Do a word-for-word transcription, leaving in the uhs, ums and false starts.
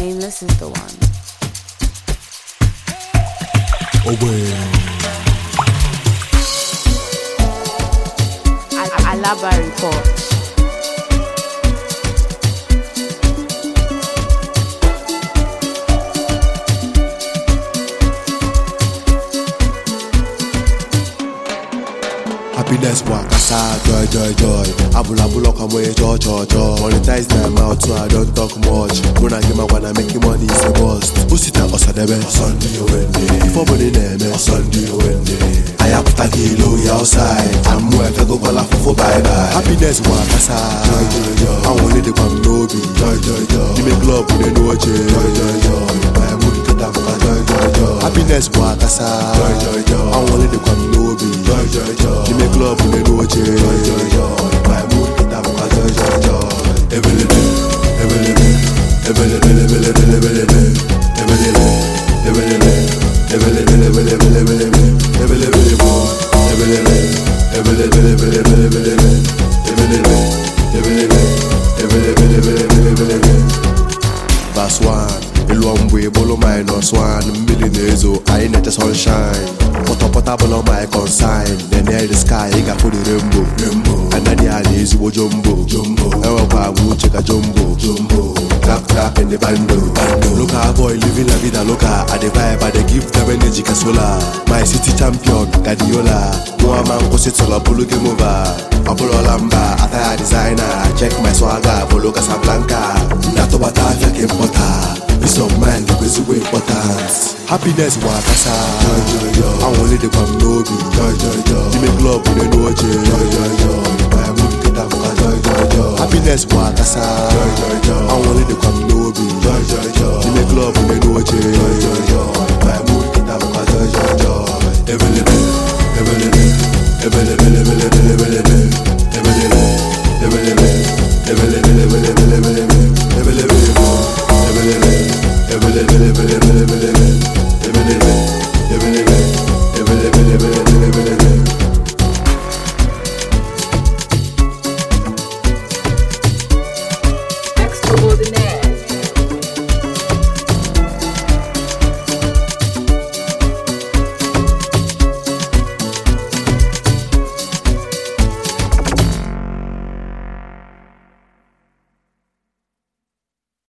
Nameless is the one. Oh, well. Alaba report. Happiness wakasa, joy, joy, joy. Abula bula come away, joy, joy, joy. Monetize my mouth so I don't talk much. When I get my wanna make money is a bust. Usita osadebe, Sunday Wednesday. Before money name, Sunday Wednesday. I have to kilo outside. I'm more if I go call for bye bye. Happiness wakasa, joy, joy, joy. I want it to come no be, joy, joy, joy. You make love with no watch, joy, joy, joy. My mood get up, joy, joy, joy. Happiness wakasa, joy, joy, joy. I want it to come no be, joy, joy, joy. You make love with no watch, joy, joy, joy. My mood get up, joy, joy, joy. Available, available, available, available, available, available, available, available, Verse one, Ilomwe, Bolo minus one, millionaires, I net the sunshine. Pota pota below my consign, then near the sky, I got for the rainbow, rainbow. And then the is jumbo, jumbo. I will check a jumbo, jumbo. Clap clap in the bando, bando. Look at boy living la vida loca. At the vibe, I they give them energy casola. My city champion, Guardiola. No man go sit solo, Polo game over. Apollo Lamba, attire designer. Check my swagger, Polo Casablanca. Nato batavia que importa. Peace of mind, because it's important. Happiness wakasa, joy, joy, joy. I want it to come no be, joy, joy, joy. You make love with no watch, joy, joy, joy. My mood get up, joy, joy, joy. Happiness wakasa, joy, joy, joy. I want it to come no be.